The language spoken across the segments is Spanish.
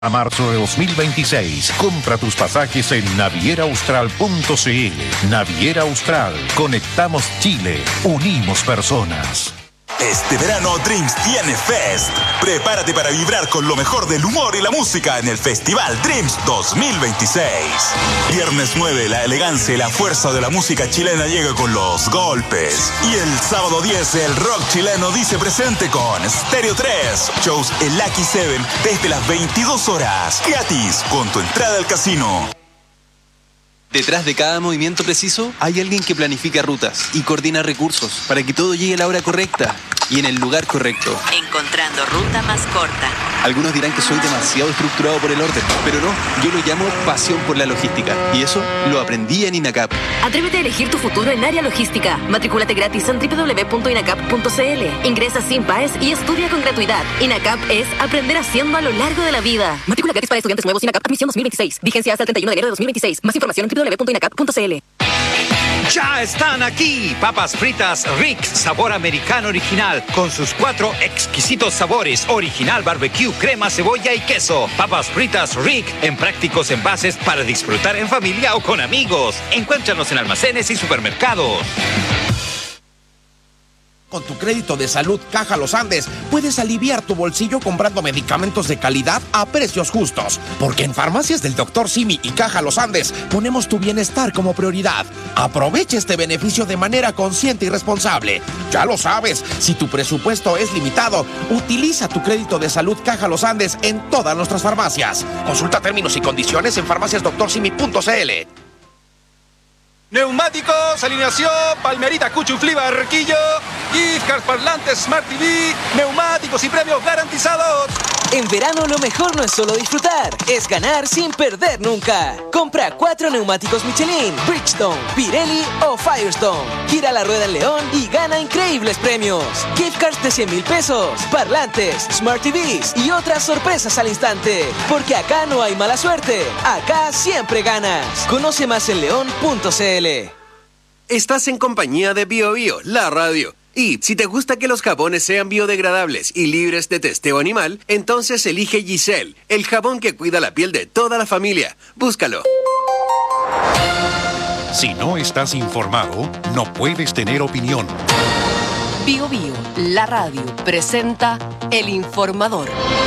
A marzo de 2026, compra tus pasajes en navieraustral.cl. Naviera Austral, conectamos Chile, unimos personas. Este verano Dreams tiene Fest. Prepárate para vibrar con lo mejor del humor y la música en el Festival Dreams 2026. Viernes 9, la elegancia y la fuerza de la música chilena llega con Los Golpes. Y el sábado 10, el rock chileno dice presente con Stereo 3. Shows en Lucky 7 desde las 22 horas. Gratis, con tu entrada al casino. Detrás de cada movimiento preciso hay alguien que planifica rutas y coordina recursos para que todo llegue a la hora correcta y en el lugar correcto. Encontrando ruta más corta. Algunos dirán que soy demasiado estructurado por el orden, pero no, yo lo llamo pasión por la logística y eso lo aprendí en INACAP. Atrévete a elegir tu futuro en área logística. Matrículate gratis en www.inacap.cl. Ingresa sin PAES y estudia con gratuidad. INACAP es aprender haciendo a lo largo de la vida. Matrícula gratis para estudiantes nuevos INACAP Admisión 2026. Vigencia hasta el 31 de enero de 2026. Más información en www.inacap.cl. Ya están aquí, papas fritas Rick, sabor americano original, con sus 4 exquisitos sabores, original, barbecue, crema, cebolla y queso. Papas fritas Rick, en prácticos envases para disfrutar en familia o con amigos. Encuéntranos en almacenes y supermercados. Con tu crédito de salud Caja Los Andes, puedes aliviar tu bolsillo comprando medicamentos de calidad a precios justos. Porque en Farmacias del Dr. Simi y Caja Los Andes ponemos tu bienestar como prioridad. Aprovecha este beneficio de manera consciente y responsable. Ya lo sabes, si tu presupuesto es limitado, utiliza tu crédito de salud Caja Los Andes en todas nuestras farmacias. Consulta términos y condiciones en farmaciasdoctorsimi.cl. Neumáticos, alineación, Palmerita, Cuchuflí, Barquillo, gift cards, parlantes, Smart TV, neumáticos y premios garantizados. En verano lo mejor no es solo disfrutar, es ganar sin perder nunca. Compra 4 neumáticos Michelin, Bridgestone, Pirelli o Firestone. Gira la rueda en León y gana increíbles premios. Gift cards de 100,000 pesos, parlantes, Smart TVs y otras sorpresas al instante. Porque acá no hay mala suerte, acá siempre ganas. Conoce más en león.cl. Estás en compañía de Bio Bio, la radio. Y si te gusta que los jabones sean biodegradables y libres de testeo animal, entonces elige Giselle, el jabón que cuida la piel de toda la familia. Búscalo. Si no estás informado, no puedes tener opinión. Bio Bio, la radio, presenta El Informador.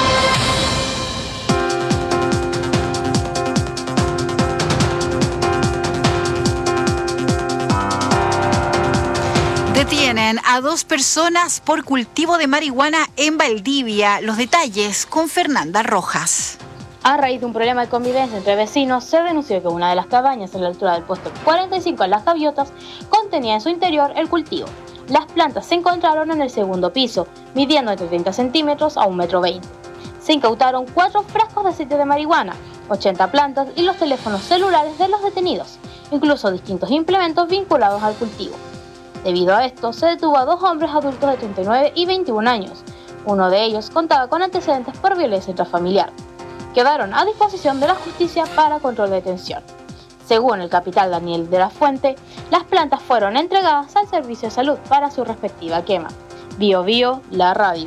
Detienen a 2 personas por cultivo de marihuana en Valdivia. Los detalles con Fernanda Rojas. A raíz de un problema de convivencia entre vecinos, se denunció que una de las cabañas en la altura del puesto 45 en Las Gaviotas contenía en su interior el cultivo. Las plantas se encontraron en el segundo piso, midiendo entre 30 centímetros a 1,20 m. Se incautaron 4 frascos de aceite de marihuana, 80 plantas y los teléfonos celulares de los detenidos, incluso distintos implementos vinculados al cultivo. Debido a esto, se detuvo a 2 hombres adultos de 39 y 21 años. Uno de ellos contaba con antecedentes por violencia intrafamiliar. Quedaron a disposición de la justicia para control de detención. Según el capitán Daniel de la Fuente, las plantas fueron entregadas al Servicio de Salud para su respectiva quema. Bio Bio, la radio.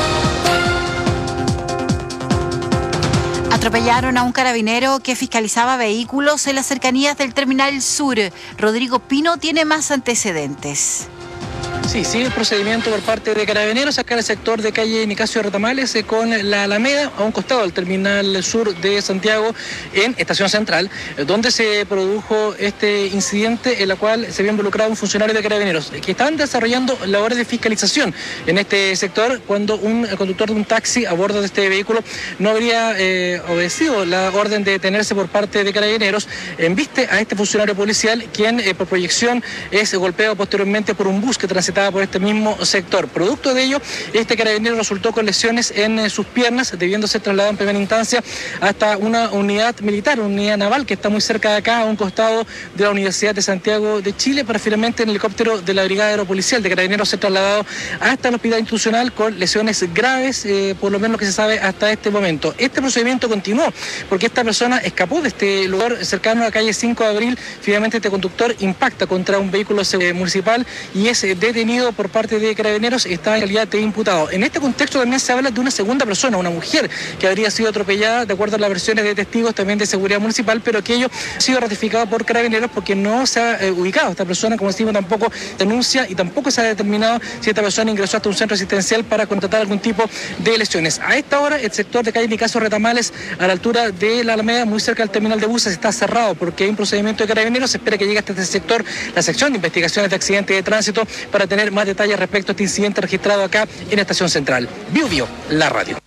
Atropellaron a un carabinero que fiscalizaba vehículos en las cercanías del Terminal Sur. Rodrigo Pino tiene más antecedentes. Sí, sigue el procedimiento por parte de Carabineros acá en el sector de calle Nicasio Retamales con la Alameda, a un costado del Terminal Sur de Santiago, en Estación Central, donde se produjo este incidente en la cual se había involucrado un funcionario de Carabineros que estaban desarrollando labores de fiscalización en este sector cuando un conductor de un taxi a bordo de este vehículo no habría obedecido la orden de detenerse por parte de Carabineros. Embiste a este funcionario policial, quien por proyección es golpeado posteriormente por un bus que transitaba por este mismo sector. Producto de ello, este carabinero resultó con lesiones en sus piernas, debiendo ser trasladado en primera instancia hasta una unidad militar, una unidad naval que está muy cerca de acá, a un costado de la Universidad de Santiago de Chile, para finalmente en el helicóptero de la Brigada Aeropolicial de Carabineros ser trasladado hasta el hospital institucional con lesiones graves, por lo menos que se sabe hasta este momento. Este procedimiento continuó porque esta persona escapó de este lugar cercano a la calle 5 de Abril. Finalmente este conductor impacta contra un vehículo municipal y es detenido detenido por parte de Carabineros está en calidad de imputado. En este contexto también se habla de una segunda persona, una mujer que habría sido atropellada, de acuerdo a las versiones de testigos también de seguridad municipal, pero que ello ha sido ratificado por Carabineros porque no se ha ubicado esta persona, como decimos, tampoco denuncia y tampoco se ha determinado si esta persona ingresó hasta un centro asistencial para contratar algún tipo de lesiones. A esta hora, el sector de calle Nicasio Retamales, a la altura de la Alameda, muy cerca del terminal de buses, está cerrado porque hay un procedimiento de Carabineros. Se espera que llegue hasta este sector la sección de investigaciones de accidentes de tránsito para tener más detalles respecto a este incidente registrado acá en la Estación Central. Bio Bio, la radio.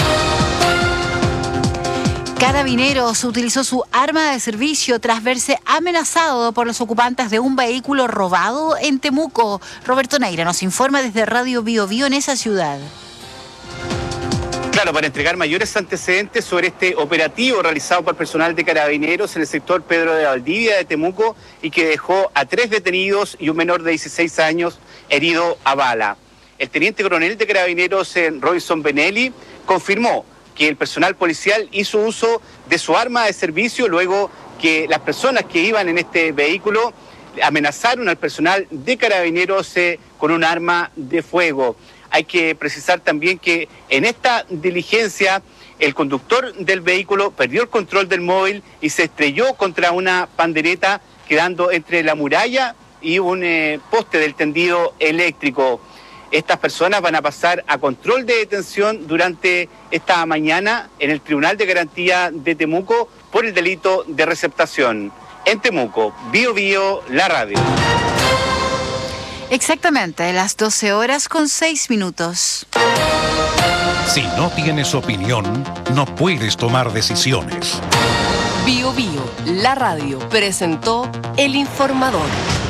Carabineros utilizó su arma de servicio tras verse amenazado por los ocupantes de un vehículo robado en Temuco. Roberto Neira nos informa desde Radio Bio Bio en esa ciudad. Claro, para entregar mayores antecedentes sobre este operativo realizado por personal de Carabineros en el sector Pedro de Valdivia de Temuco y que dejó a 3 detenidos y un menor de 16 años herido a bala. El teniente coronel de Carabineros, Robinson Benelli, confirmó que el personal policial hizo uso de su arma de servicio luego que las personas que iban en este vehículo amenazaron al personal de Carabineros con un arma de fuego. Hay que precisar también que en esta diligencia el conductor del vehículo perdió el control del móvil y se estrelló contra una pandereta, quedando entre la muralla y un poste del tendido eléctrico. Estas personas van a pasar a control de detención durante esta mañana en el Tribunal de Garantía de Temuco por el delito de receptación. En Temuco, Bio Bio, la radio. Exactamente, las 12:06. Si no tienes opinión, no puedes tomar decisiones. Bio Bio, la radio, presentó El Informador.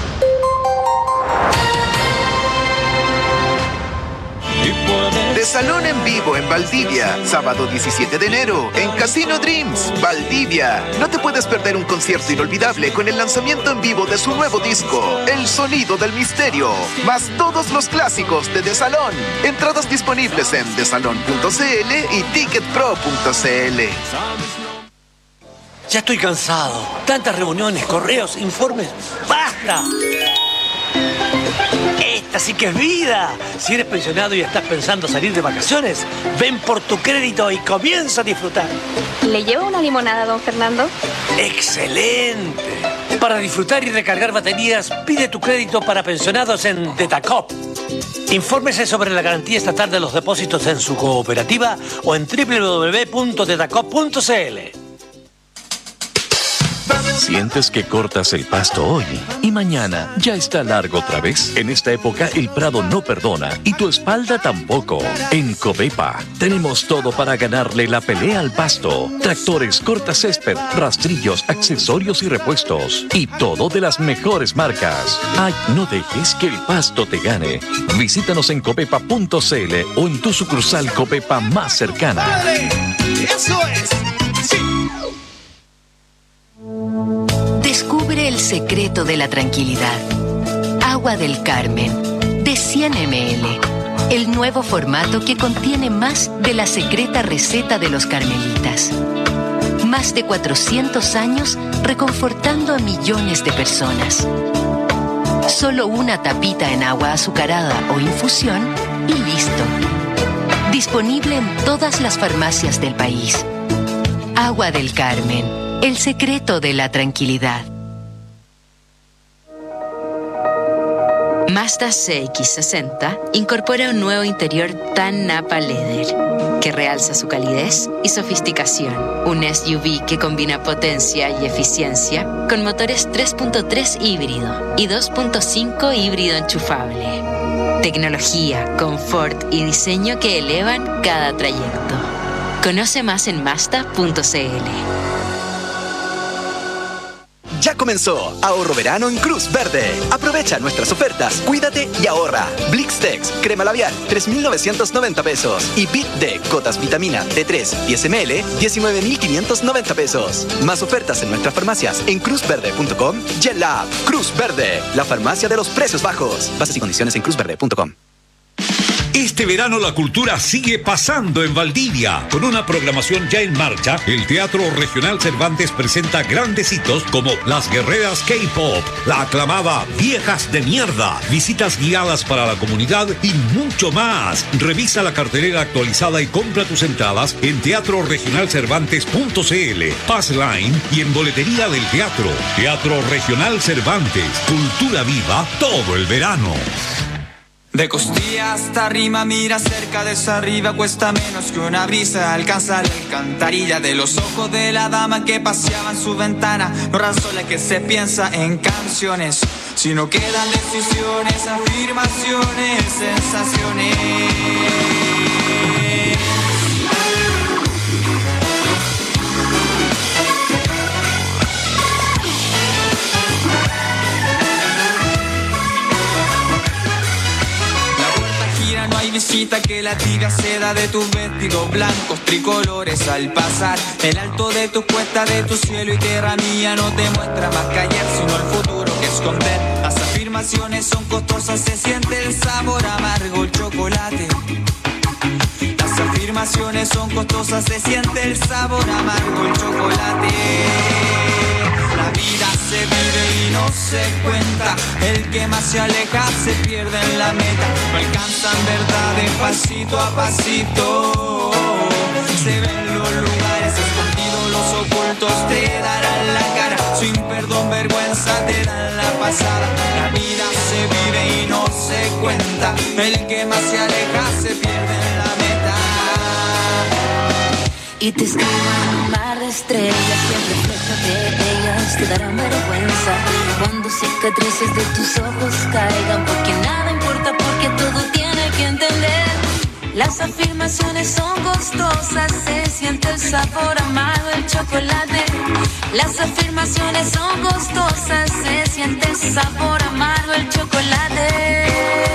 De Salón en Vivo en Valdivia, sábado 17 de enero, en Casino Dreams, Valdivia. No te puedes perder un concierto inolvidable con el lanzamiento en vivo de su nuevo disco, El Sonido del Misterio, más todos los clásicos de Salón. Entradas disponibles en desalon.cl y ticketpro.cl. Ya estoy cansado. Tantas reuniones, correos, informes. ¡Basta! Esta sí que es vida. Si eres pensionado y estás pensando salir de vacaciones, ven por tu crédito y comienza a disfrutar. ¿Le llevo una limonada, don Fernando? ¡Excelente! Para disfrutar y recargar baterías, pide tu crédito para pensionados en Detacop. Infórmese sobre la garantía estatal de los depósitos en su cooperativa o en www.detacop.cl. ¿Sientes que cortas el pasto hoy y mañana ya está largo otra vez? En esta época el prado no perdona y tu espalda tampoco. En Covepa tenemos todo para ganarle la pelea al pasto. Tractores, cortacésped, rastrillos, accesorios y repuestos. Y todo de las mejores marcas. Ay, no dejes que el pasto te gane. Visítanos en covepa.cl o en tu sucursal Covepa más cercana. ¡Dale! ¡Eso es! ¡Sí! Descubre el secreto de la tranquilidad. Agua del Carmen, de 100 ml. El nuevo formato que contiene más de la secreta receta de los carmelitas. Más de 400 años reconfortando a millones de personas. Solo una tapita en agua azucarada o infusión y listo. Disponible en todas las farmacias del país. Agua del Carmen. El secreto de la tranquilidad. Mazda CX-60 incorpora un nuevo interior tan Napa Leather que realza su calidez y sofisticación. Un SUV que combina potencia y eficiencia con motores 3.3 híbrido y 2.5 híbrido enchufable. Tecnología, confort y diseño que elevan cada trayecto. Conoce más en Mazda.cl. Ya comenzó Ahorro Verano en Cruz Verde. Aprovecha nuestras ofertas, cuídate y ahorra. Blixtex, crema labial, 3,990 pesos. Y Bit D, gotas vitamina D3, 10 ml, 19,590 pesos. Más ofertas en nuestras farmacias en cruzverde.com y en la app Cruz Verde, la farmacia de los precios bajos. Bases y condiciones en cruzverde.com. Este verano la cultura sigue pasando en Valdivia. Con una programación ya en marcha, el Teatro Regional Cervantes presenta grandes hitos como Las Guerreras K-Pop, la aclamada Viejas de Mierda, visitas guiadas para la comunidad y mucho más. Revisa la cartelera actualizada y compra tus entradas en teatroregionalcervantes.cl, Passline y en boletería del teatro. Teatro Regional Cervantes, cultura viva todo el verano. De costilla hasta arriba, mira cerca desde arriba, cuesta menos que una brisa alcanza la alcantarilla de los ojos de la dama que paseaba en su ventana. No razón la que se piensa en canciones, sino quedan decisiones, afirmaciones, sensaciones. No hay visita que la tibia seda de tus vestidos blancos tricolores al pasar. El alto de tus cuestas, de tu cielo y tierra mía no te muestra más que ayer, sino el futuro que esconder. Las afirmaciones son costosas, se siente el sabor amargo, el chocolate. Las afirmaciones son costosas, se siente el sabor amargo, el chocolate. La vida se vive y no se cuenta, el que más se aleja se pierde en la meta. No alcanzan verdad de pasito a pasito, se ven los lugares escondidos, los ocultos te darán la cara, sin perdón, vergüenza te dan la pasada. La vida se vive y no se cuenta, el que más se aleja se pierde en la meta. Y te escribo en un mar de estrellas y el reflejo de ellas te darán vergüenza cuando cicatrices de tus ojos caigan, porque nada importa, porque todo tiene que entender. Las afirmaciones son costosas, se siente el sabor amargo del chocolate. Las afirmaciones son costosas, se siente el sabor amargo del chocolate.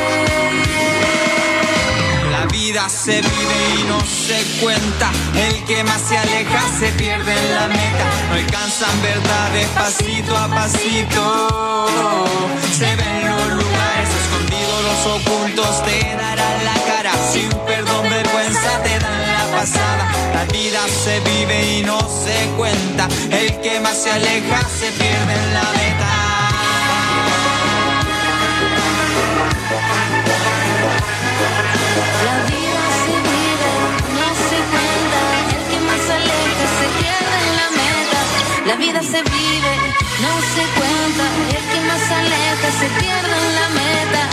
La vida se vive y no se cuenta, el que más se aleja se pierde en la meta. No alcanzan verdades pasito a pasito, se ven los lugares escondidos, los ocultos te darán la cara, sin perdón, vergüenza te dan la pasada. La vida se vive y no se cuenta, el que más se aleja se pierde en la meta. La vida se vive, no se cuenta, el que más se aleja se pierde en la meta. La vida se vive, no se cuenta, el que más se aleja se pierde en la meta.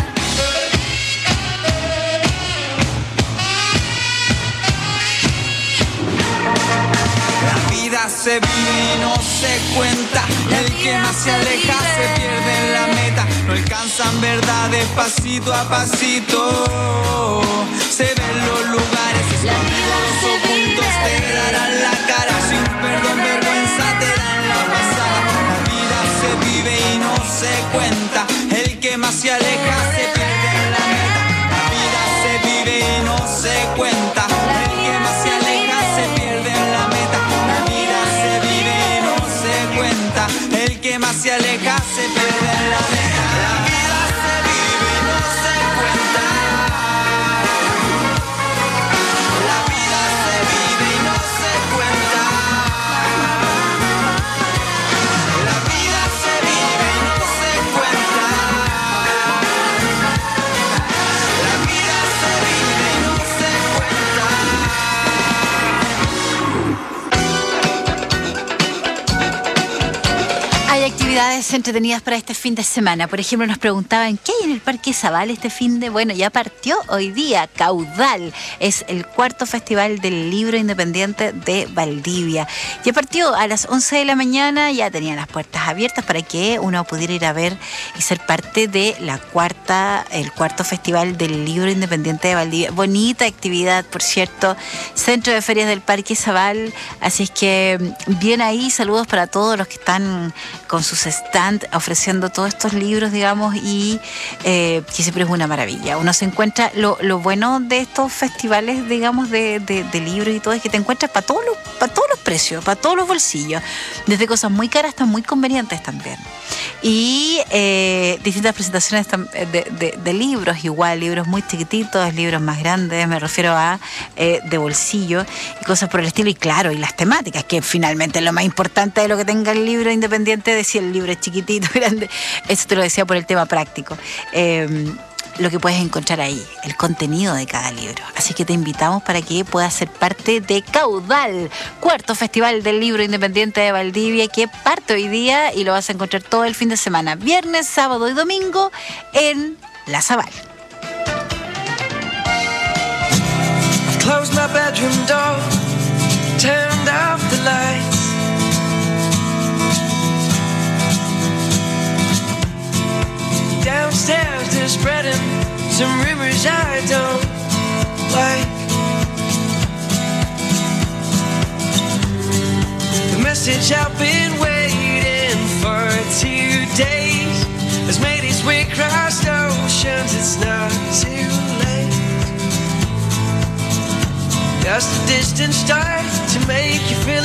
La vida se vive y no se cuenta, el que más se aleja se pierde en la meta. No alcanzan verdades pasito a pasito, se ven los lugares escondidos, los ocultos te darán la cara, sin perdón, vergüenza te dan la pasada. La vida se vive y no se cuenta, el que más se aleja se pierde en la meta. La vida se vive y no se cuenta, el que más se aleja se pierde en la meta. La vida se vive y no se cuenta, el que más se aleja se pierde en la meta. La vida se vive y no se cuenta. La vida se vive y no se cuenta. La vida se vive y no se cuenta. La vida se vive y no se Hay actividades entretenidas para este fin de semana. Por ejemplo, nos preguntaban ¿qué hay en el Parque Zabal este fin de? Bueno, ya partió hoy día. Caudal es el cuarto festival del libro independiente de Valdivia. Ya partió a las 11 de la mañana, ya tenía las puertas abiertas para que uno pudiera ir a ver y ser parte de el cuarto festival del libro independiente de Valdivia. Bonita actividad, por cierto. Centro de Ferias del Parque Zabal. Así es que bien ahí, saludos para todos los que están con sus stands ofreciendo todos estos libros, digamos, y que siempre es una maravilla. Uno se encuentra, lo bueno de estos festivales, digamos, de libros y todo, es que te encuentras para todos los precios, para todos los bolsillos, desde cosas muy caras hasta muy convenientes también. y distintas presentaciones de libros, igual, libros muy chiquititos, libros más grandes, me refiero a de bolsillo y cosas por el estilo, y claro, y las temáticas, que finalmente es lo más importante de lo que tenga el libro, independiente de si el libro es chiquitito, grande. Eso te lo decía por el tema práctico. Lo que puedes encontrar ahí, el contenido de cada libro. Así que te invitamos para que puedas ser parte de Caudal, cuarto Festival del Libro Independiente de Valdivia, que parte hoy día y lo vas a encontrar todo el fin de semana, viernes, sábado y domingo en La Zabal. Closed my bedroom door, turned off the lights. Downstairs they're spreading some rumors I don't like. The message I've been waiting for 2 days has made its way across oceans. It's not too late. Just a distant star to make you feel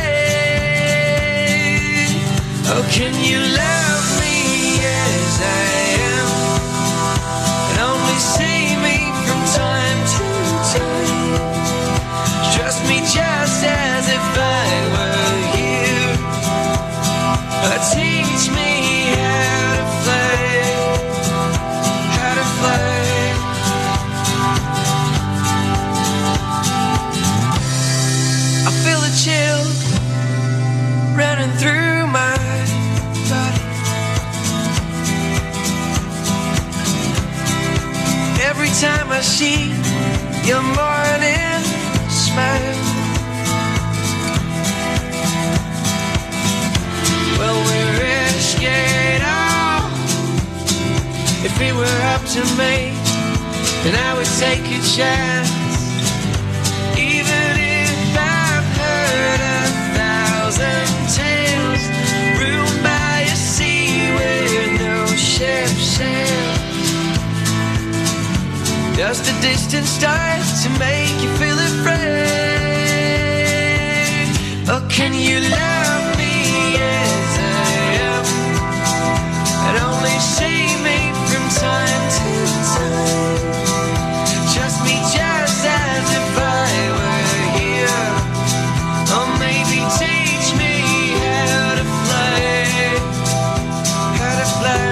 afraid. Oh, can you love me as I am, and only see me from time to time? Trust me just as if I were you, or teach me how to fly, how to fly. I feel a chill running through my body. Every time I see your morning smile. Well, we risk it all. If it were up to me, then I would take a chance. Even if I've heard 1,000 tales, ruined by a sea where no ship sails. Just a distant star to make you feel afraid. Oh, can you love me as I am, and only see me from time to time? Trust me just as if I were here, or maybe teach me how to fly, how to fly.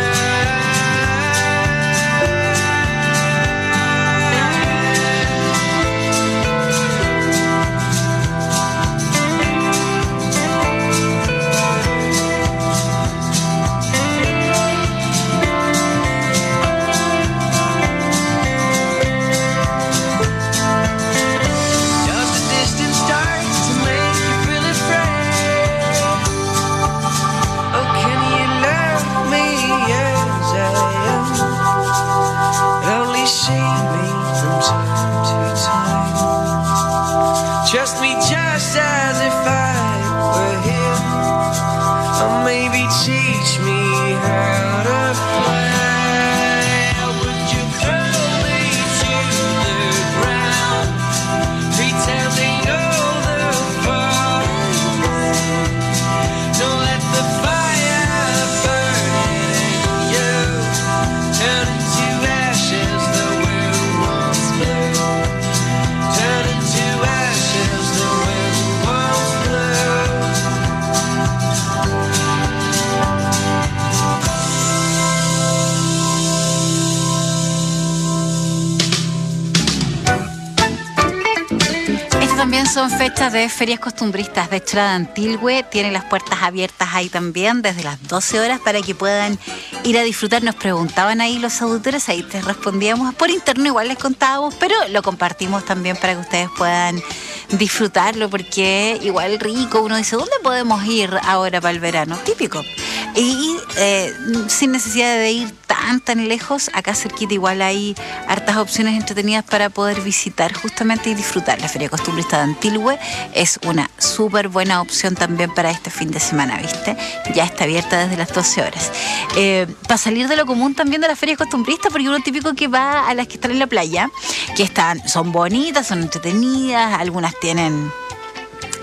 Trust me just as if I were here, or maybe teach me how to fly. Or would you throw me to the ground, pretending all the fun? Don't let the fire burn in you, turn into ashes the wind once blew. Turn into ashes the wind once blew. Estas también son fechas de ferias costumbristas. De hecho, la de Antilhue tiene las puertas abiertas ahí también desde las 12 horas para que puedan ir a disfrutar. Nos preguntaban ahí los auditores, ahí te respondíamos por interno, igual les contábamos, pero lo compartimos también para que ustedes puedan disfrutarlo, porque igual rico, uno dice, ¿dónde podemos ir ahora para el verano? Típico. Y sin necesidad de ir tan lejos, acá cerquita igual hay hartas opciones entretenidas para poder visitar justamente y disfrutar. La Feria Costumbrista de Antilhue es una súper buena opción también para este fin de semana, ¿viste? Ya está abierta desde las 12 horas. Para salir de lo común también de las ferias costumbristas, porque uno típico que va a las que están en la playa, que son bonitas, son entretenidas, algunas tienen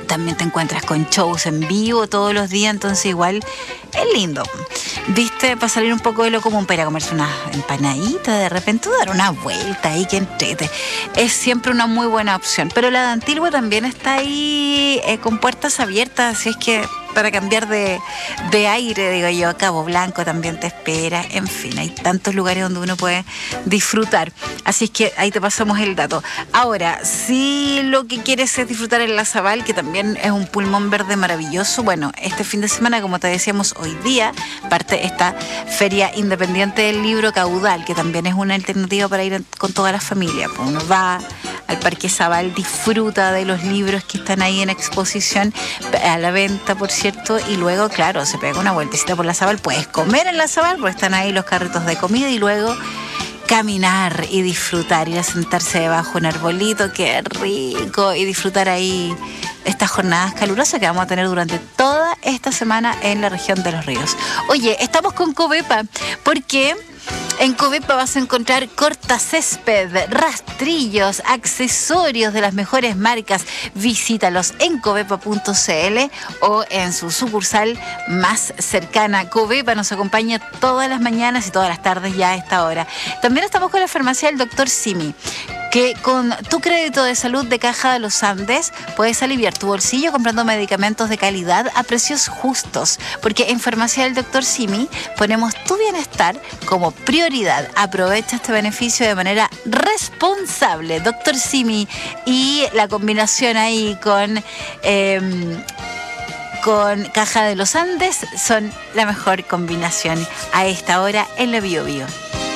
también te encuentras con shows en vivo todos los días, entonces igual es lindo. ¿Viste? Para salir un poco de lo común, para ir a comerse una empanadita, de repente dar una vuelta ahí que entrete. Es siempre una muy buena opción. Pero la de Antigua también está ahí con puertas abiertas, así es que para cambiar de aire, digo yo, Cabo Blanco también te espera. En fin, hay tantos lugares donde uno puede disfrutar. Así es que ahí te pasamos el dato. Ahora, si lo que quieres es disfrutar en La Zabal, que también es un pulmón verde maravilloso, bueno, este fin de semana, como te decíamos hoy día, parte esta Feria Independiente del Libro Caudal, que también es una alternativa para ir con toda la familia. Pues uno va al Parque Zabal, disfruta de los libros que están ahí en exposición, a la venta, por cierto, y luego, claro, se pega una vueltecita por La Zabal. Puedes comer en La Zabal, porque están ahí los carritos de comida, y luego caminar y disfrutar, ir a sentarse debajo de un arbolito, qué rico, y disfrutar ahí estas jornadas calurosas que vamos a tener durante toda esta semana en la región de Los Ríos. Oye, estamos con Covepa, porque en Covepa vas a encontrar cortacésped, rastrillos, accesorios de las mejores marcas. Visítalos en covepa.cl o en su sucursal más cercana. Covepa nos acompaña todas las mañanas y todas las tardes ya a esta hora. También estamos con la farmacia del Dr. Simi, que con tu crédito de salud de Caja de los Andes puedes aliviar tu bolsillo comprando medicamentos de calidad a precios justos, porque en Farmacia del Dr. Simi ponemos tu bienestar como prioridad. Aprovecha este beneficio de manera responsable. Dr. Simi y la combinación ahí con Caja de los Andes son la mejor combinación a esta hora en la Bio Bio.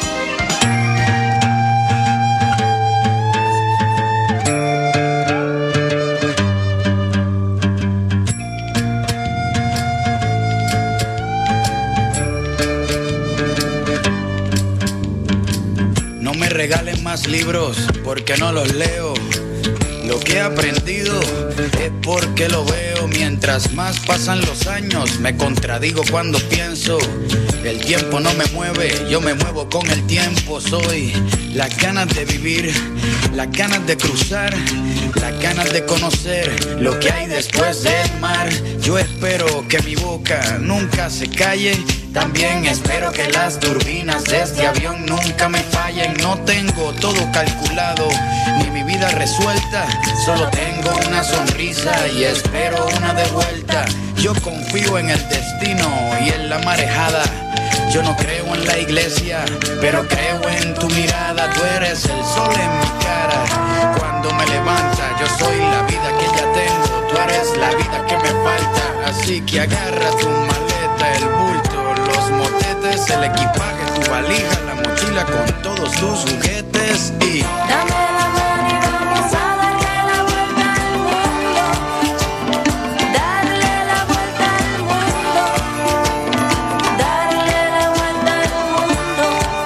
Regalen más libros porque no los leo. Lo que he aprendido es porque lo veo. Mientras más pasan los años me contradigo cuando pienso. El tiempo no me mueve, yo me muevo con el tiempo. Soy las ganas de vivir, las ganas de cruzar, las ganas de conocer lo que hay después del mar. Yo espero que mi boca nunca se calle. También espero que las turbinas de este avión nunca me fallen. No tengo todo calculado, ni mi vida resuelta. Solo tengo una sonrisa y espero una de vuelta. Yo confío en el destino y en la marejada. Yo no creo en la iglesia, pero creo en tu mirada. Tú eres el sol en mi cara. Cuando me levanta, yo soy la vida que ya tengo. Tú eres la vida que me falta. Así que agarra tu maleta, el bulto, los motetes, el equipaje, tu valija, la mochila con todos tus juguetes y dame la mano y vamos a darle la vuelta al mundo. Darle la vuelta al mundo. Darle la vuelta al mundo.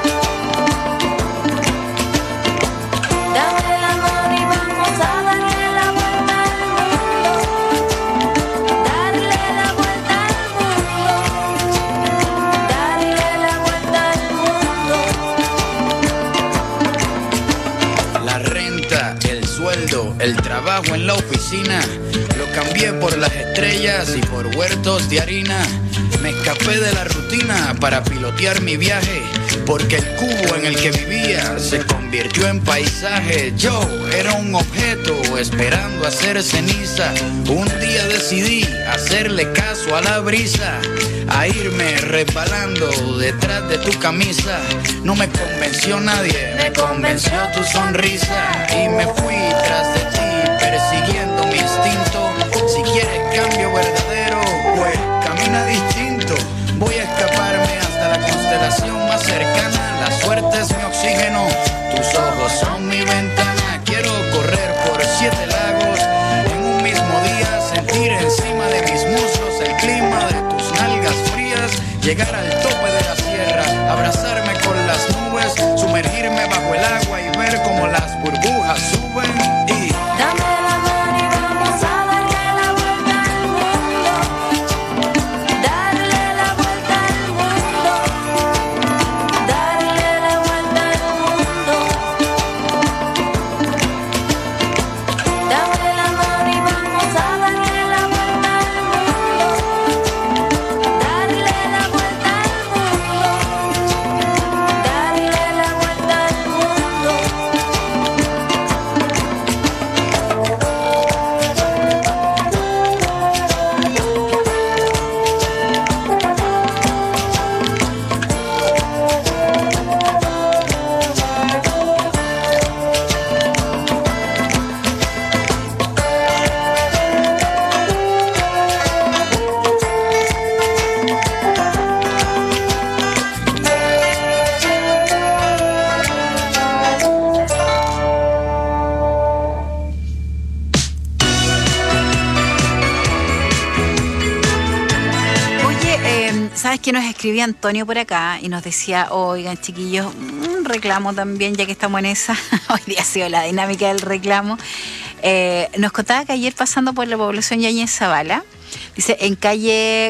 Dame la mano y vamos a darle la vuelta al mundo. Darle la vuelta al mundo. Darle la vuelta al mundo. La renta, el sueldo, el trabajo en la oficina, lo cambié por las estrellas y por huertos de harina. Me escapé de la rutina para pilotear mi viaje, porque el cubo en el que vivía se convirtió en paisaje. Yo era un objeto esperando hacer ceniza. Un día decidí hacerle caso a la brisa, a irme resbalando detrás de tu camisa. No me convenció nadie, me convenció tu sonrisa. Y me fui tras de ti, persiguiendo mi instinto. Si quieres cambio verdadero, pues camina distinto. Voy a escaparme hasta la constelación más cercana. La suerte es mi oxígeno, tus ojos son mi ventana. Quiero correr por 7 lagos en un mismo día, sentir encima de mis muslos el clima de tus nalgas frías, llegar al tope de la sierra, abrazarme con las nubes, sumergirme bajo el agua y ver cómo las burbujas suben y dame la mano y vamos a darle la vuelta al mundo. Darle la vuelta al mundo. Darle la vuelta al mundo. Dame la mano y vamos a darle sabes que nos escribía Antonio por acá y nos decía, oigan chiquillos, un reclamo también, ya que estamos en esa. Hoy día ha sido la dinámica del reclamo. Nos contaba que ayer pasando por la población Yáñez Zavala, dice, en calle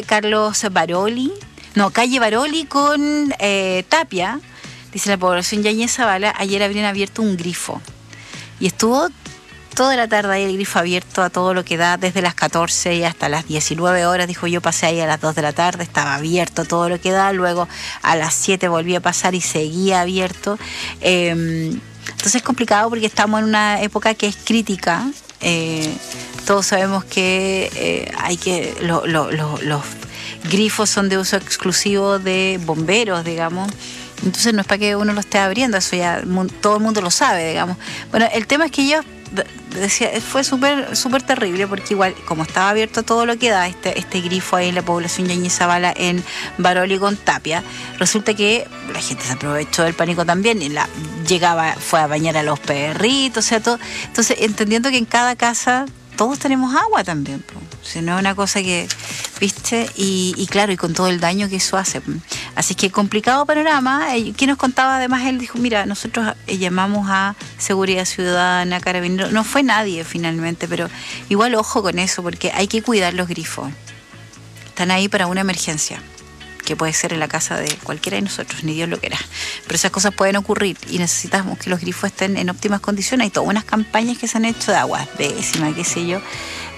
calle Baroli con Tapia, dice la población Yáñez Zavala, ayer habrían abierto un grifo. Y estuvo toda la tarde ahí el grifo abierto a todo lo que da, desde las 14 y hasta las 19 horas, dijo, yo pasé ahí a las 2 de la tarde, estaba abierto todo lo que da, luego a las 7 volví a pasar y seguía abierto. Entonces es complicado porque estamos en una época que es crítica. Todos sabemos que los grifos son de uso exclusivo de bomberos, digamos. Entonces no es para que uno lo esté abriendo, eso ya todo el mundo lo sabe, digamos. Bueno, el tema es que ellos decía, fue súper terrible porque igual como estaba abierto todo lo que da este grifo ahí en la población Yáñez Zavala en Baroli con Tapia, resulta que la gente se aprovechó del pánico también y fue a bañar a los perritos, o sea, todo. Entonces, entendiendo que en cada casa todos tenemos agua también, si no es una cosa que, ¿viste? Y claro, y con todo el daño que eso hace. Así que complicado panorama. ¿Quién nos contaba? Además, él dijo, mira, nosotros llamamos a Seguridad Ciudadana, Carabineros. No fue nadie finalmente, pero igual ojo con eso, porque hay que cuidar los grifos. Están ahí para una emergencia, que puede ser en la casa de cualquiera de nosotros, ni Dios lo quiera. Pero esas cosas pueden ocurrir y necesitamos que los grifos estén en óptimas condiciones. Hay todas unas campañas que se han hecho de agua pésima, qué sé yo.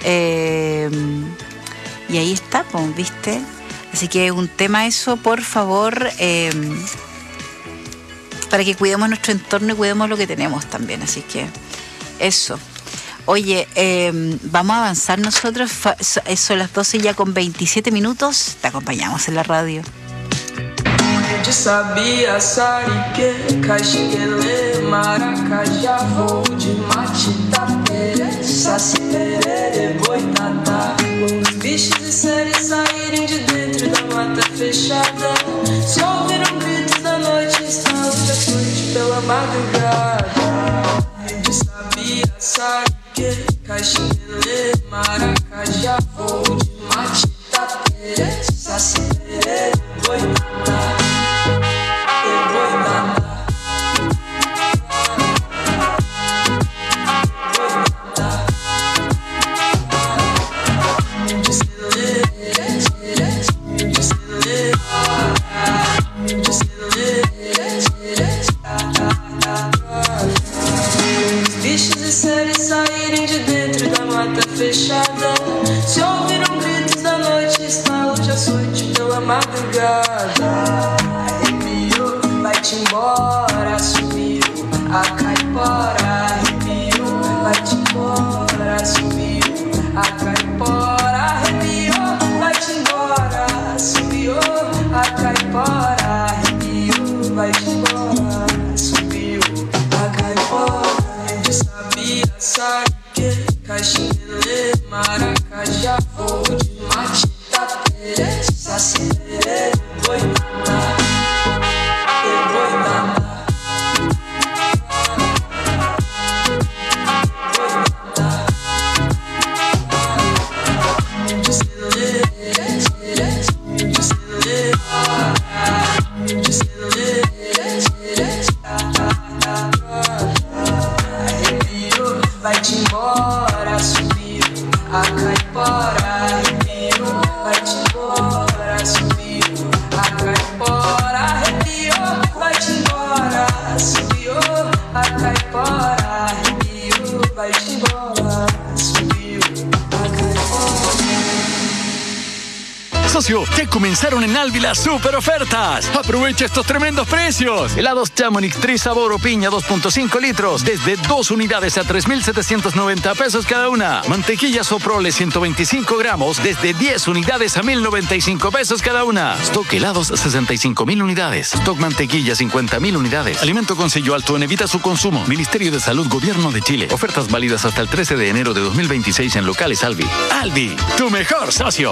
Y ahí está, pues, ¿viste? Así que un tema eso, por favor, para que cuidemos nuestro entorno y cuidemos lo que tenemos también. Así que eso. Oye, vamos a avanzar nosotros. Son las 12 ya con 27 minutos. Te acompañamos en la radio. De sabia, sarique, caixinguele, maracajá, vou de matita, saci, perere, boitatá. Os bichos de série saírem de dentro da mata fechada. Se ouviram gritos da noite, estalos da noite pela madrugada. De sabia, sarique, caixinguele, maracajá, vou de matita, saci, perere, boitatá. Fechada, se ouviram gritos da noite, estalos de açoite pela madrugada. Arrepiou, vai-te embora, sumiu a caipora. Arrepiou, vai-te embora, sumiu a caipora. Arrepiou, vai-te embora, sumiu a caipora. Arrepiou, vai-te embora, sumiu a caipora. De sabia, sabe que caixinguele, maracajá, vou de matita, saci, perere, boitatá, boitatá. Vai-te embora, sumiu a caipora. Arrepiou, vai-te embora, sumiu a caipora. Arrepiou, vai-te embora, sumiu a caipora. Arrepiou, vai-te embora, sumiu a caipora. Socio, ya comenzaron en Alvi las super ofertas. Aprovecha estos tremendos precios. Helados Chamonix Trisabor o piña 2.5 litros desde 2 unidades a 3,790 pesos cada una. Mantequilla Soprole 125 gramos desde 10 unidades a 1,095 pesos cada una. Stock helados 65,000 unidades. Stock mantequilla 50,000 unidades. Alimento con sello alto en evita su consumo. Ministerio de Salud, Gobierno de Chile. Ofertas válidas hasta el 13 de enero de 2026 en locales Alvi. Alvi, tu mejor socio.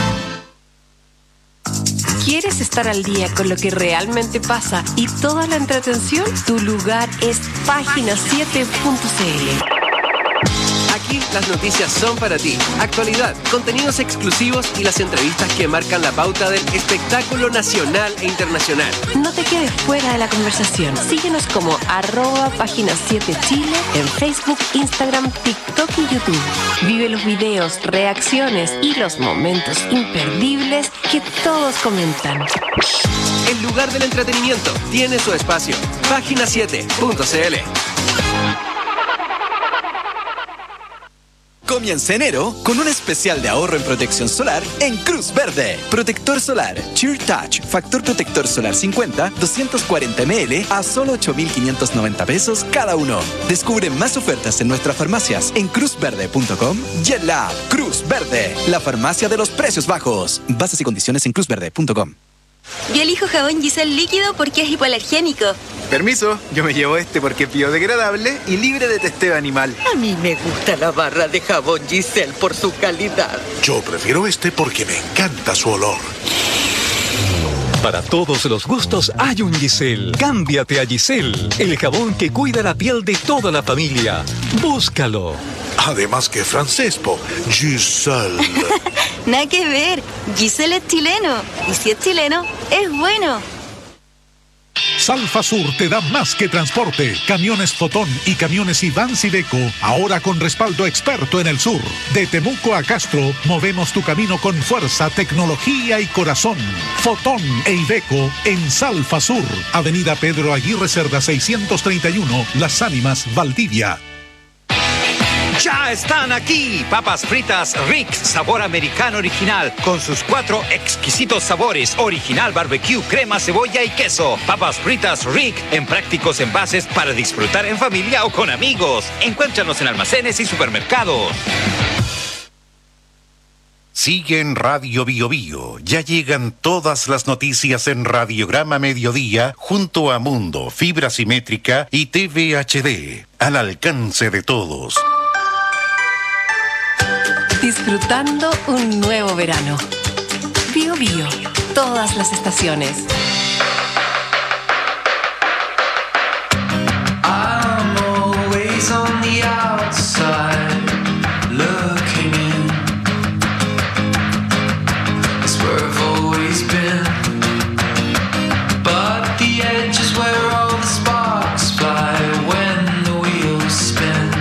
¿Quieres estar al día con lo que realmente pasa y toda la entretención? Tu lugar es Página7.cl. Aquí las noticias son para ti. Actualidad, contenidos exclusivos y las entrevistas que marcan la pauta del espectáculo nacional e internacional. No te quedes fuera de la conversación. Síguenos como @Página 7 Chile en Facebook, Instagram, TikTok y YouTube. Vive los videos, reacciones y los momentos imperdibles que todos comentan. El lugar del entretenimiento tiene su espacio. Página7.cl. Comienza enero con un especial de ahorro en protección solar en Cruz Verde. Protector solar Cheer Touch, factor protector solar 50, 240 ml a solo 8.590 pesos cada uno. Descubre más ofertas en nuestras farmacias en cruzverde.com y en la Cruz Verde, la farmacia de los precios bajos. Bases y condiciones en cruzverde.com. Yo elijo jabón Giselle líquido porque es hipoalergénico. Permiso, yo me llevo este porque es biodegradable y libre de testeo animal. A mí me gusta la barra de jabón Giselle por su calidad. Yo prefiero este porque me encanta su olor. Para todos los gustos hay un Giselle. Cámbiate a Giselle, el jabón que cuida la piel de toda la familia. Búscalo. Además que francés, Giselle. Nada que ver, Giselle es chileno. Y si es chileno, es bueno. Salfa Sur te da más que transporte. Camiones Fotón y camiones Ivans Iveco, ahora con respaldo experto en el sur. De Temuco a Castro, movemos tu camino con fuerza, tecnología y corazón. Fotón e Iveco en Salfa Sur, Avenida Pedro Aguirre Cerda 631, Las Ánimas, Valdivia. Ya están aquí, papas fritas Rick, sabor americano original, con sus 4 exquisitos sabores, original barbecue, crema, cebolla y queso. Papas fritas Rick, en prácticos envases para disfrutar en familia o con amigos. Encuéntranos en almacenes y supermercados. Sigue en Radio Bio Bio. Ya llegan todas las noticias en Radiograma Mediodía junto a Mundo, Fibra Simétrica y TV HD. Al alcance de todos. Disfrutando un nuevo verano. Bio Bio, todas las estaciones. I'm always on the outside, looking in. It's where I've always been. But the edge is where all the sparks fly when the wheel spins.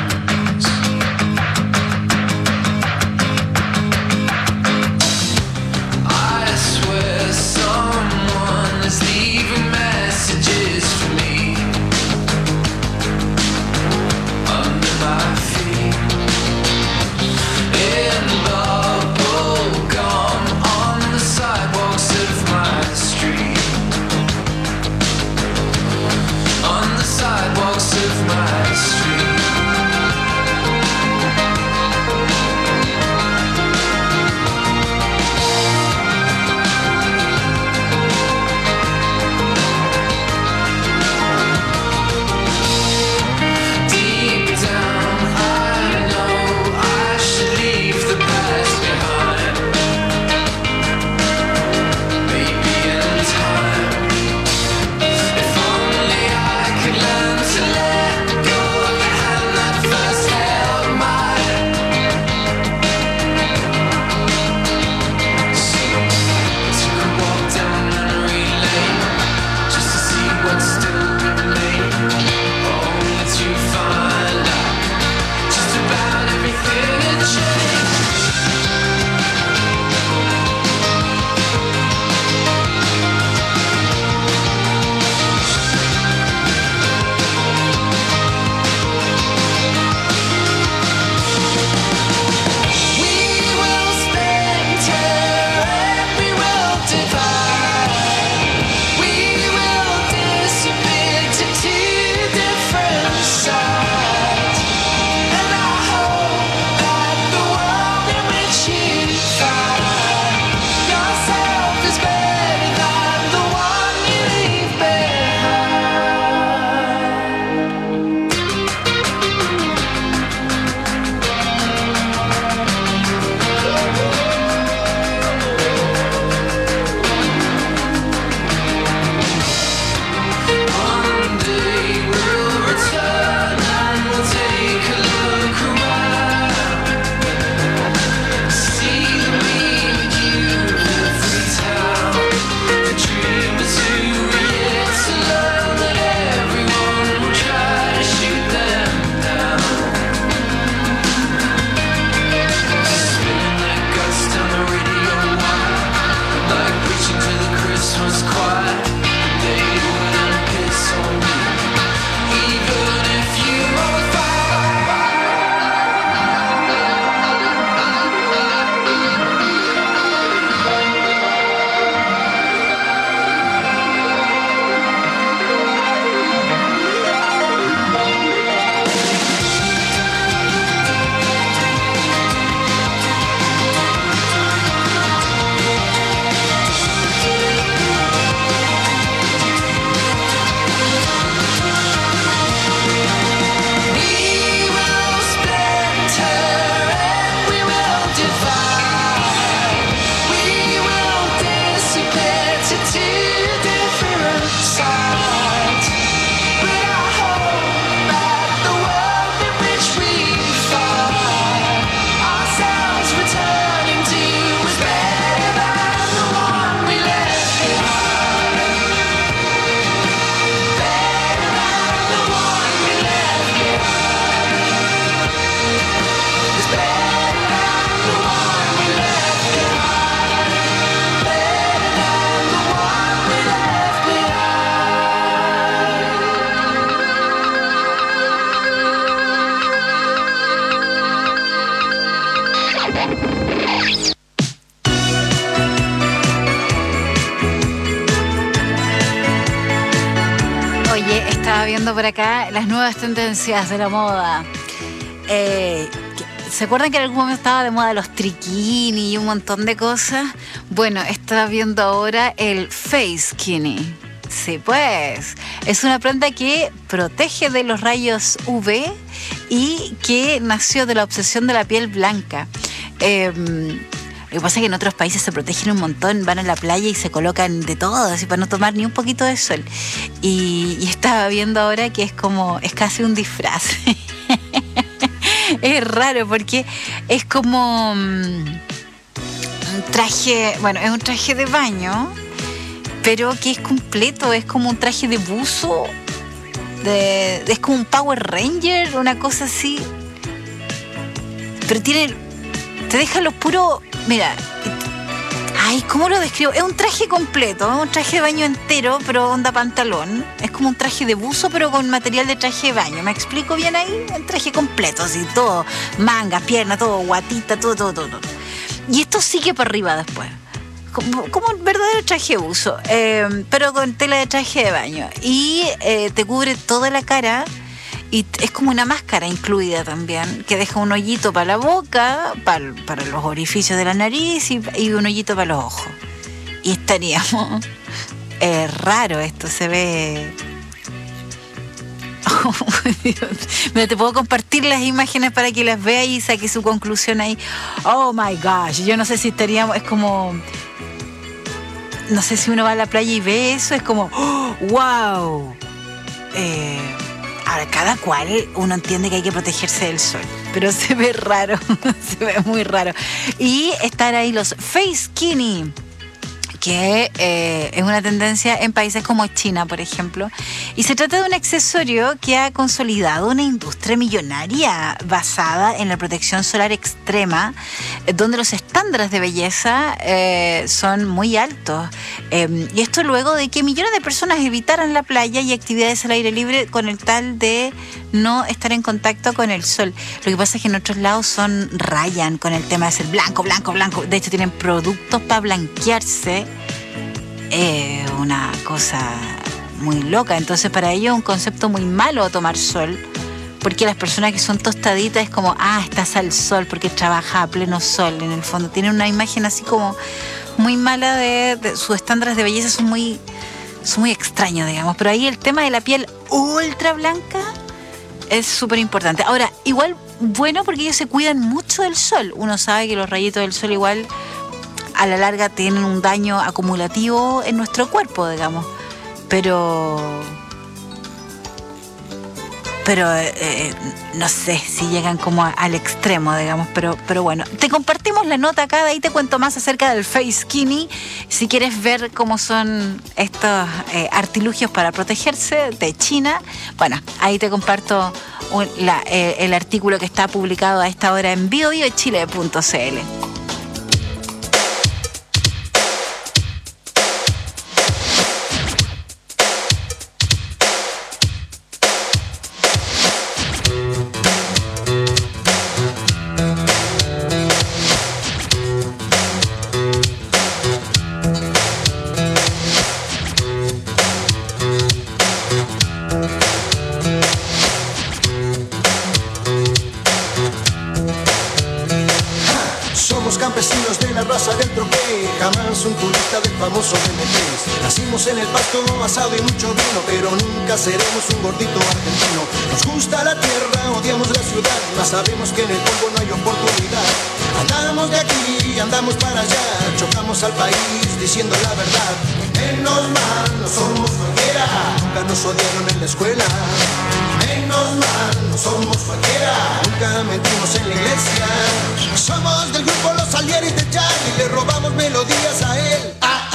I swear someone is leaving messages for me under my Estaba viendo por acá las nuevas tendencias de la moda. ¿Se acuerdan que en algún momento estaba de moda los triquini y un montón de cosas? Bueno, estaba viendo ahora el face skinny. Sí, pues. Es una prenda que protege de los rayos UV y que nació de la obsesión de la piel blanca. Lo que pasa es que en otros países se protegen un montón, van a la playa y se colocan de todo, así para no tomar ni un poquito de sol. Y estaba viendo ahora que es casi un disfraz. Es raro porque es como un traje, bueno, es un traje de baño, pero que es completo, es como un traje de buzo, es como un Power Ranger, una cosa así. Pero te deja lo puro, mira, ay, ¿cómo lo describo? Es un traje completo, es un traje de baño entero, pero onda pantalón. Es como un traje de buzo, pero con material de traje de baño. ¿Me explico bien ahí? El traje completo, así, todo, manga, pierna, todo, guatita, todo. Y esto sigue para arriba después. Como un verdadero traje de buzo, pero con tela de traje de baño. Y te cubre toda la cara. Y es como una máscara incluida también, que deja un hoyito para la boca, para los orificios de la nariz y un hoyito para los ojos. Y estaríamos... raro esto, se ve... Oh, Dios. Mira, te puedo compartir las imágenes para que las veas y saque su conclusión ahí. Oh my gosh, yo no sé si estaríamos... Es como... No sé si uno va a la playa y ve eso, es como... Oh, ¡wow! Ahora, cada cual uno entiende que hay que protegerse del sol, pero se ve raro, se ve muy raro. Y están ahí los face skinny, que es una tendencia en países como China, por ejemplo. Y se trata de un accesorio que ha consolidado una industria millonaria basada en la protección solar extrema, donde los estándares de belleza son muy altos. Y esto luego de que millones de personas evitaran la playa y actividades al aire libre con el tal de no estar en contacto con el sol. Lo que pasa es que en otros lados rayan con el tema de ser blanco. De hecho, tienen productos para blanquearse. Una cosa muy loca. Entonces, para ellos es un concepto muy malo tomar sol, porque las personas que son tostaditas es como, estás al sol porque trabaja a pleno sol. En el fondo tienen una imagen así como muy mala de sus estándares de belleza, son muy extraños, digamos. Pero ahí el tema de la piel ultra blanca es súper importante. Ahora, igual bueno porque ellos se cuidan mucho del sol. Uno sabe que los rayitos del sol igual a la larga tienen un daño acumulativo en nuestro cuerpo, digamos. Pero no sé si llegan como al extremo, digamos, pero bueno, te compartimos la nota acá, de ahí te cuento más acerca del face skinny, si quieres ver cómo son estos artilugios para protegerse de China. Bueno, ahí te comparto el artículo que está publicado a esta hora en biobiochile.cl. Un turista del famoso M3. Nacimos en el pasto, asado y mucho vino, pero nunca seremos un gordito argentino. Nos gusta la tierra, odiamos la ciudad, mas sabemos que en el polvo no hay oportunidad. Andamos de aquí, andamos para allá, chocamos al país diciendo la verdad. Menos mal, no somos cualquiera, nunca nos odiaron en la escuela. Menos mal, no somos cualquiera, nunca mentimos en la iglesia. Somos del grupo Los Salieris de Charlie, le robamos melodías a él.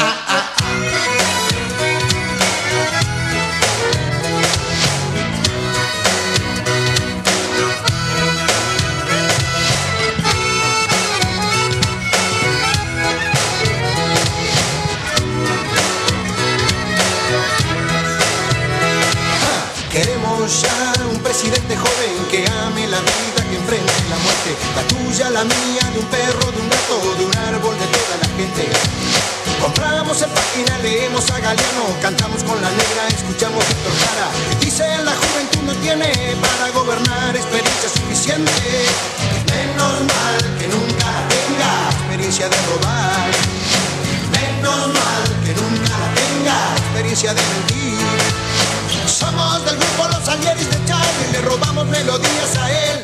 Queremos ya un presidente joven que ame la vida, que enfrente la muerte, la tuya, la mía, de un perro, de un gato, de un árbol, de toda la gente. Compramos en página, leemos a Galeano, cantamos con la negra, escuchamos Víctor Jara. Dice la juventud no tiene para gobernar experiencia suficiente. Menos mal que nunca tenga experiencia de robar. Menos mal que nunca tenga experiencia de mentir. Somos del grupo Los Alieris de Charlie, le robamos melodías a él.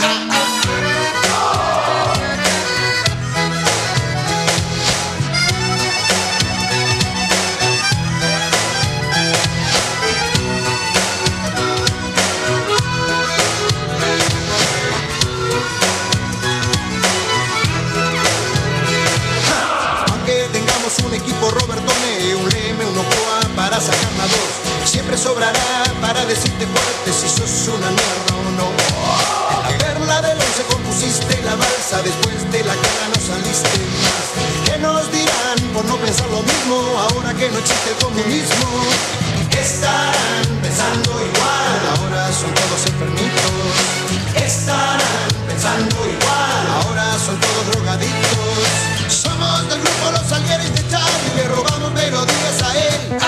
Un equipo Robertone, un Leme, un Ocoa para sacarla dos. Siempre sobrará para decirte fuerte si sos una mierda o no. En la perla del 11 compusiste la balsa, después de la cara no saliste más. ¿Qué nos dirán por no pensar lo mismo ahora que no existe el comunismo? Estarán pensando igual, ahora son todos enfermitos. Estarán pensando igual, ahora son todos drogadictos. Somos del grupo Los Alieris de Charlie, le robamos melodías a él.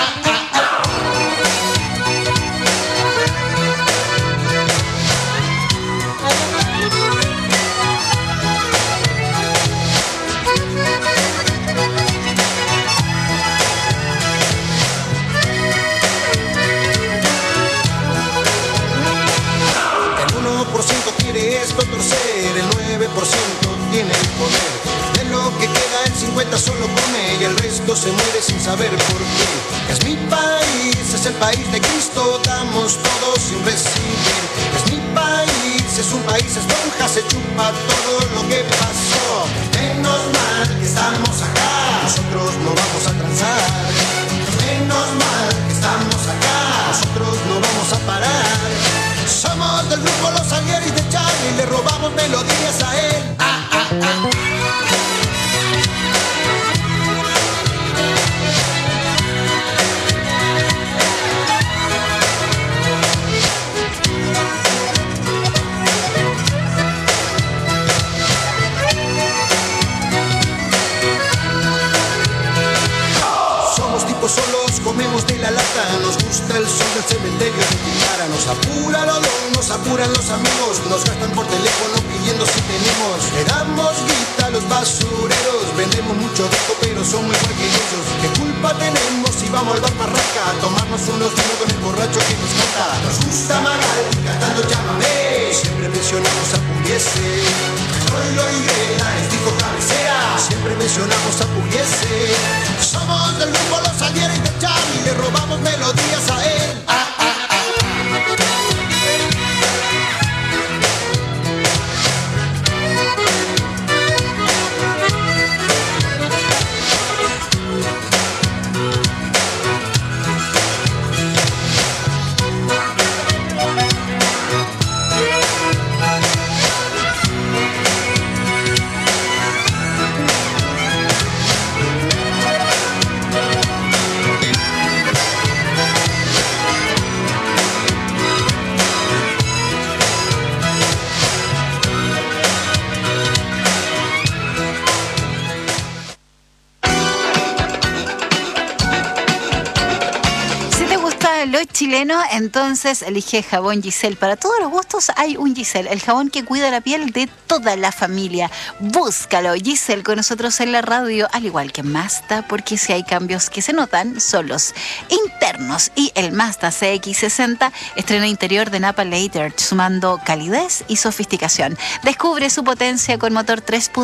El 1% quiere esto torcer, el 9% tiene el poder. De lo que queda el 50 solo come y el resto se muere sin saber por qué. Es mi país, es el país de Cristo, damos todo sin recibir. Es mi país, es un país esponja, se chupa todo lo que pasó. Menos mal que estamos acá, nosotros no vamos a transar. Menos mal que estamos acá, nosotros no vamos a parar. Somos del grupo Los Alieris de Charlie, le robamos melodías a él. Solos comemos de la lata, nos gusta el sol del cementerio de Ticara. Nos apura el olor, nos apuran los amigos, nos gastan por teléfono pidiendo si tenemos. Le damos guita a los basureros, vendemos mucho rico pero somos igual que ellos. ¿Qué culpa tenemos si vamos al bar Barraca a tomarnos unos vinos con el borracho que nos canta? Nos gusta Magal cantando Llámame, siempre mencionamos a Pugliese. Troilo y Grela es disco cabecera, siempre mencionamos a Pugliese. Somos del grupo Los Alieris de Charlie, le robamos melodías a él. Los chilenos, entonces elige jabón Giselle. Para todos los gustos hay un Giselle, el jabón que cuida la piel de toda la familia. Búscalo, Giselle, con nosotros en la radio, al igual que Mazda, porque si hay cambios que se notan son los internos. Y el Mazda CX-60 estrena interior de Napa Later, sumando calidez y sofisticación. Descubre su potencia con motor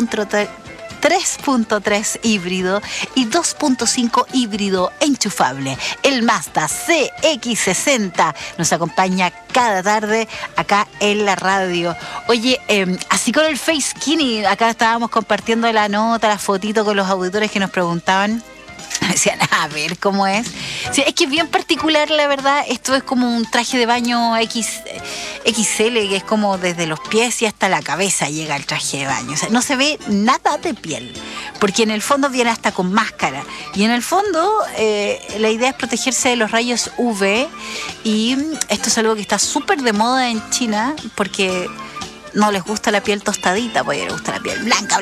3.3 híbrido y 2.5 híbrido enchufable. El Mazda CX-60 nos acompaña cada tarde acá en la radio. Oye, así con el Face Skinny, acá estábamos compartiendo la nota, la fotito con los auditores que nos preguntaban. Decían, a ver cómo es. Sí, es que es bien particular, la verdad. Esto es como un traje de baño XL, que es como desde los pies y hasta la cabeza llega el traje de baño. O sea, no se ve nada de piel, porque en el fondo viene hasta con máscara. Y en el fondo la idea es protegerse de los rayos UV. Y esto es algo que está súper de moda en China, porque no les gusta la piel tostadita, pues les gusta la piel blanca.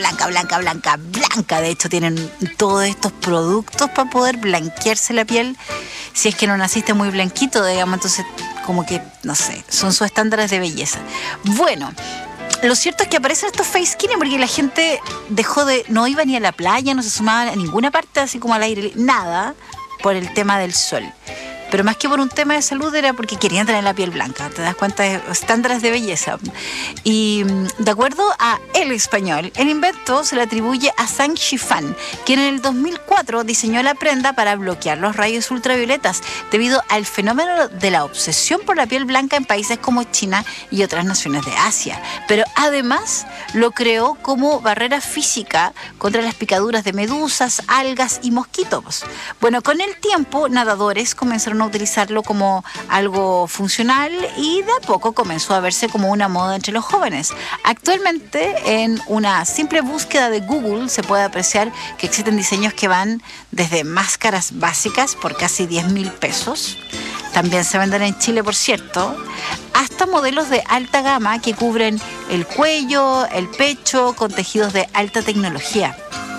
De hecho, tienen todos estos productos para poder blanquearse la piel. Si es que no naciste muy blanquito, digamos, entonces como que, no sé, son sus estándares de belleza. Bueno, lo cierto es que aparecen estos face skinny porque la gente no iba ni a la playa, no se sumaba a ninguna parte, así como al aire, nada, por el tema del sol. Pero más que por un tema de salud era porque querían tener la piel blanca, te das cuenta, de estándares de belleza. Y de acuerdo a El Español, el invento se le atribuye a Zhang Shifan, quien en el 2004 diseñó la prenda para bloquear los rayos ultravioletas debido al fenómeno de la obsesión por la piel blanca en países como China y otras naciones de Asia. Pero además lo creó como barrera física contra las picaduras de medusas, algas y mosquitos. Bueno, con el tiempo, nadadores comenzaron a utilizarlo como algo funcional y de a poco comenzó a verse como una moda entre los jóvenes. Actualmente, en una simple búsqueda de Google se puede apreciar que existen diseños que van desde máscaras básicas por casi 10.000 pesos, también se venden en Chile, por cierto, hasta modelos de alta gama que cubren el cuello, el pecho, con tejidos de alta tecnología.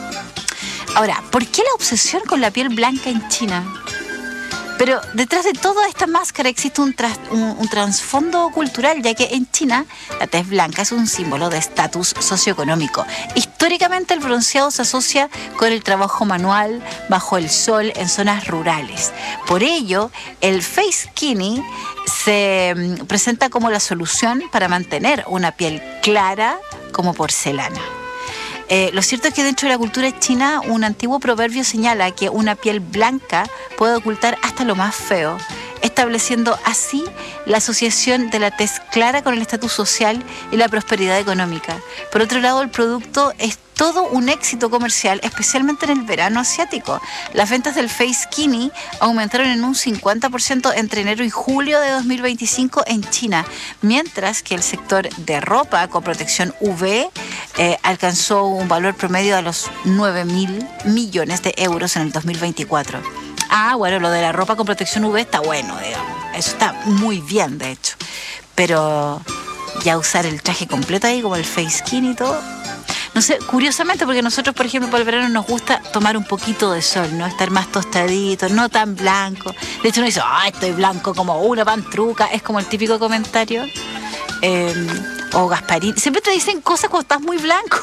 Ahora, ¿por qué la obsesión con la piel blanca en China? Pero detrás de toda esta máscara existe un trasfondo cultural, ya que en China la tez blanca es un símbolo de estatus socioeconómico. Históricamente el bronceado se asocia con el trabajo manual, bajo el sol, en zonas rurales. Por ello, el face skinny se presenta como la solución para mantener una piel clara como porcelana. Lo cierto es que dentro de la cultura china un antiguo proverbio señala que una piel blanca puede ocultar hasta lo más feo, estableciendo así la asociación de la tez clara con el estatus social y la prosperidad económica. Por otro lado, el producto es todo un éxito comercial, especialmente en el verano asiático. Las ventas del face skinny aumentaron en un 50% entre enero y julio de 2025 en China, mientras que el sector de ropa con protección UV alcanzó un valor promedio de los 9.000 millones de euros en el 2024. Bueno, lo de la ropa con protección UV está bueno, digamos. Eso está muy bien, de hecho. Pero ya usar el traje completo ahí, como el face skin y todo. No sé, curiosamente, porque nosotros, por ejemplo, para el verano nos gusta tomar un poquito de sol, ¿no? Estar más tostadito, no tan blanco. De hecho, uno dice, estoy blanco como una pantruca. Es como el típico comentario. O Gasparín. Siempre te dicen cosas cuando estás muy blanco.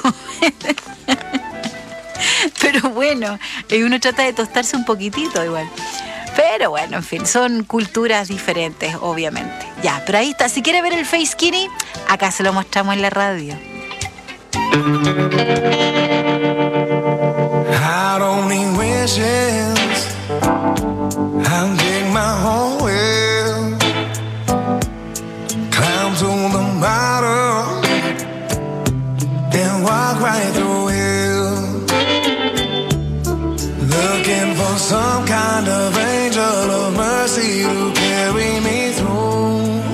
Pero bueno, uno trata de tostarse un poquitito igual. Pero bueno, en fin, son culturas diferentes, obviamente. Ya, pero ahí está. Si quiere ver el face skinny, acá se lo mostramos en la radio. I don't need wishes. I'll dig my hole in. Climb to the bottom and walk right through it. Looking for some kind of angel of mercy to carry me through.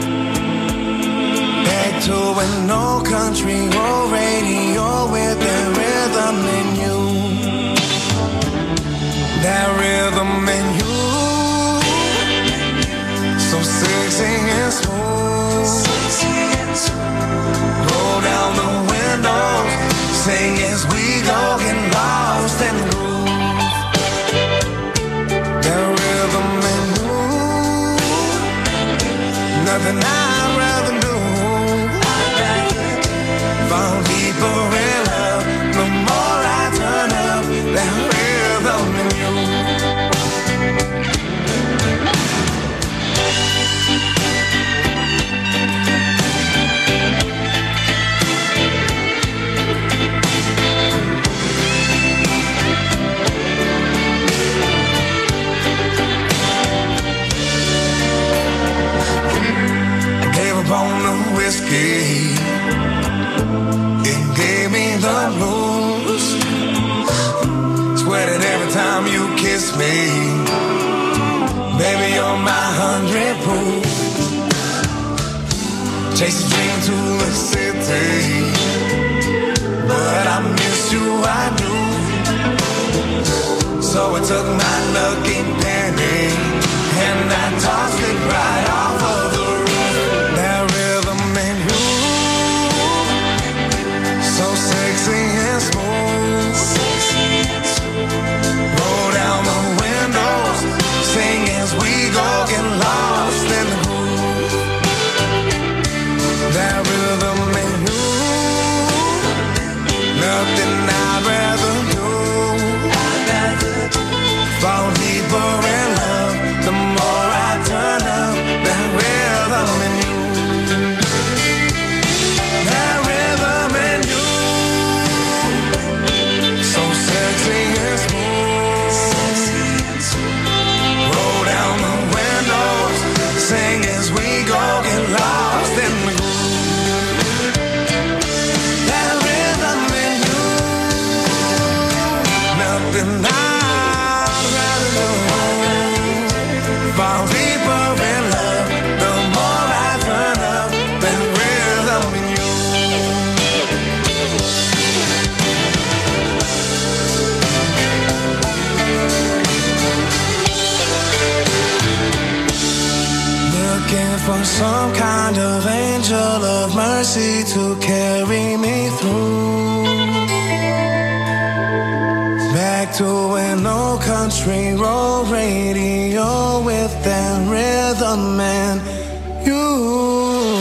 Back to an old country road radio with that rhythm in you. That rhythm in you. So sexy and smooth. Roll down the windows, sing as we go, get lost in the groove. That rhythm in you. Nothing I'd rather do. Found deeper in love, the more I turn up that rhythm in you. I gave up on the whiskey. It gave me the blues. Sweating every time you kiss me. Baby, you're my 100 proof. Chase a dream to the city, but I miss you, I do. So I took my lucky penny and I tossed it right off of the roof. That rhythm in you. Fall deeper in love, the more I turn up, the rhythm in you. Looking for some kind of angel of mercy to carry me through. Back to an old country road radio with that rhythm and you.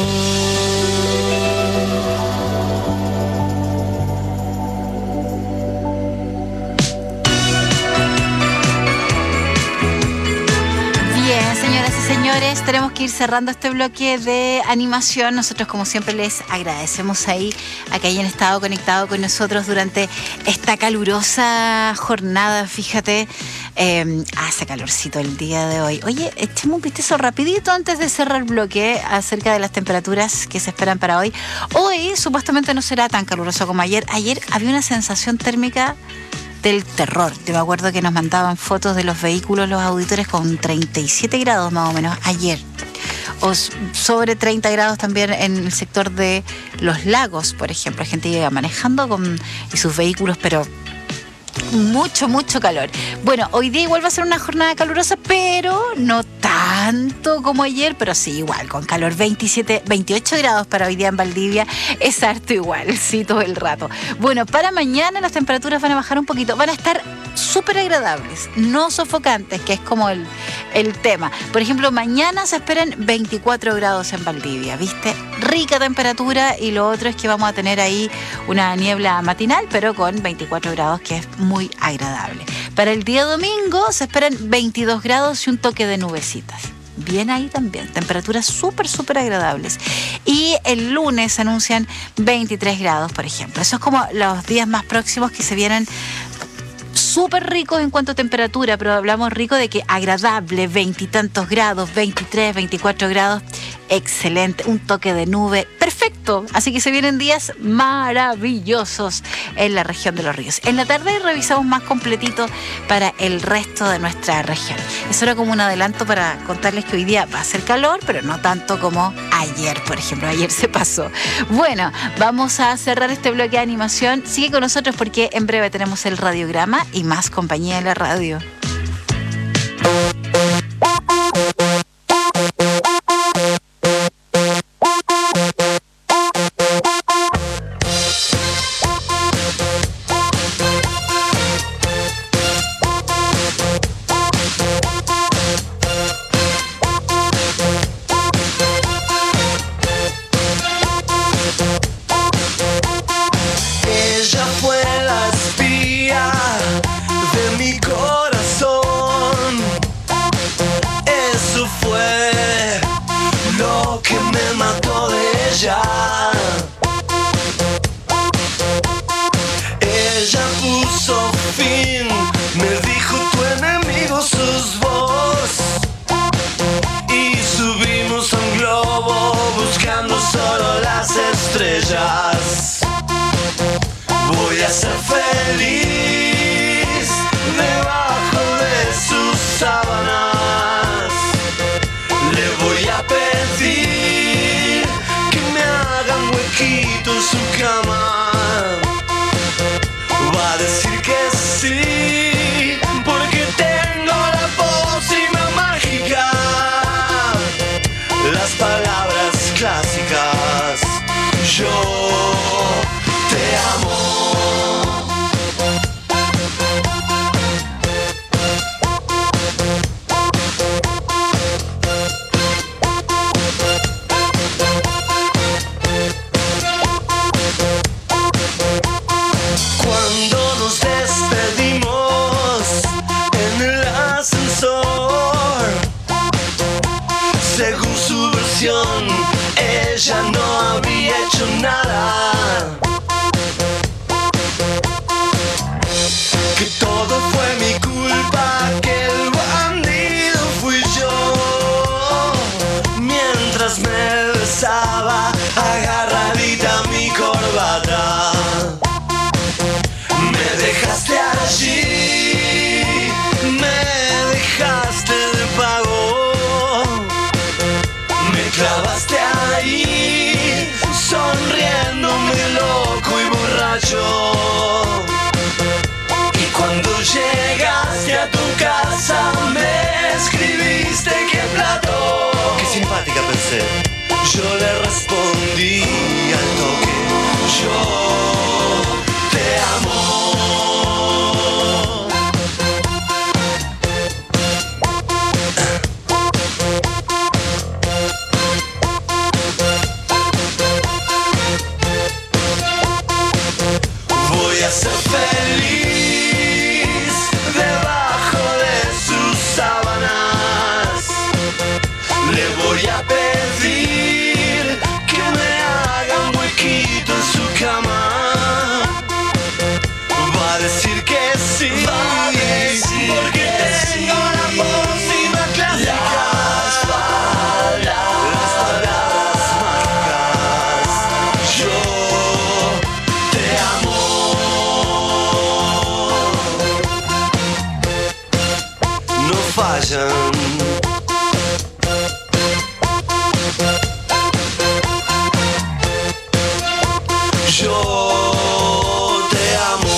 Bien, señoras y señores, tenemos que ir cerrando este bloque de animación. Nosotros, como siempre, les agradecemos ahí a que hayan estado conectados con nosotros durante esta calurosa jornada. Fíjate, hace calorcito el día de hoy. Oye, echemos un vistazo rapidito antes de cerrar el bloque acerca de las temperaturas que se esperan para hoy. Hoy supuestamente no será tan caluroso como ayer. Ayer había una sensación térmica del terror. Yo me acuerdo que nos mandaban fotos de los vehículos, los auditores, con 37 grados más o menos ayer. O sobre 30 grados también en el sector de los lagos, por ejemplo. La gente llega manejando y sus vehículos, pero mucho calor. Bueno, hoy día igual va a ser una jornada calurosa, pero no tanto como ayer, pero sí igual, con calor. 28 grados para hoy día en Valdivia, es harto igual, sí, todo el rato. Bueno, para mañana las temperaturas van a bajar un poquito, van a estar súper agradables, no sofocantes, que es como el tema. Por ejemplo, mañana se esperan 24 grados en Valdivia, ¿viste? Rica temperatura, y lo otro es que vamos a tener ahí una niebla matinal, pero con 24 grados, que es muy agradable. Para el día domingo se esperan 22 grados y un toque de nubecitas. Bien ahí también, temperaturas súper agradables. Y el lunes se anuncian 23 grados, por ejemplo. Eso es como los días más próximos que se vienen súper ricos en cuanto a temperatura, pero hablamos rico de que agradable, 20 y tantos grados, 23, 24 grados, excelente, un toque de nube, perfecto. Así que se vienen días maravillosos en la región de Los Ríos. En la tarde revisamos más completito para el resto de nuestra región. Eso era como un adelanto para contarles que hoy día va a ser calor, pero no tanto como ayer, por ejemplo. Ayer se pasó. Bueno, vamos a cerrar este bloque de animación. Sigue con nosotros porque en breve tenemos el radiograma y más compañía en la radio. Ella fue la espía de mi corazón. Eso fue lo que me mató de ella. Ella puso fin, me dijo tu enemigo sos vos. Y subimos a un globo buscando solo las estrellas. Voy a ser feliz debajo de sus sábanas. Le voy a pedir que me hagan huequito en su cama. Va a decir que sí, porque tengo la pócima mágica. Las palabras clásicas, yo yo. Y cuando llegaste a tu casa me escribiste que plató. Qué simpática pensé. Yo le respondí al toque, yo te amo. Voy a ser feliz debajo de sus sábanas. Le voy a pedir que me haga un huequito en su cama. Va a decir que sí, porque tengo la pócima clásica. Las palabras mágicas. Yo te amo. No fallan. Yo te amo.